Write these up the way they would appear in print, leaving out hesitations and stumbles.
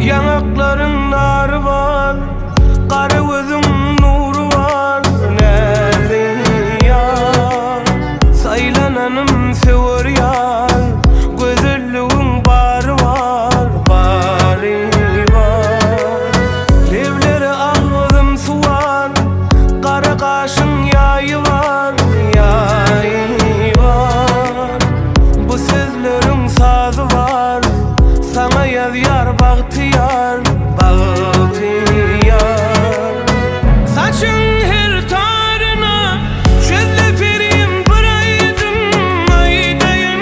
Yanakların narı var, karı gözün nuru var. Nerede yar, saylananım sever yar. Güzelliğin barı var, bari var. Levleri ağzım su var, kara kaşın yayı var, yayı var. Bu sözlerin sazı var, sana yaz yar bahtiyar, bahtiyar. Saçın her tarına çölle vereyim bir aydın, aydayın.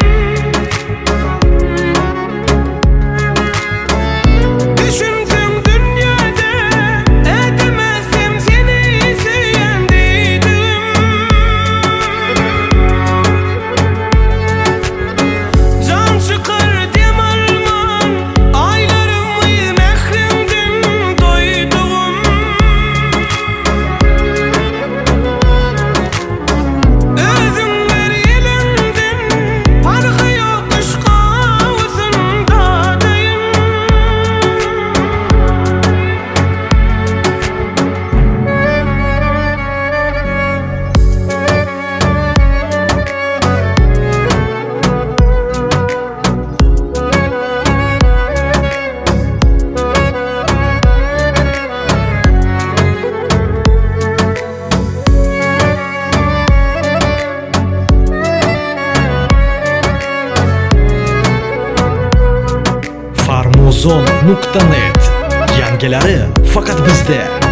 Düşünsem dünyada edemezsem seni sevendiydim. Can çıkar dem alman, aylarımı mehremden doydum. Özün ver elinden, farkı yok aşka uzundadayım. Farmozon.net yangileri faqat bizda.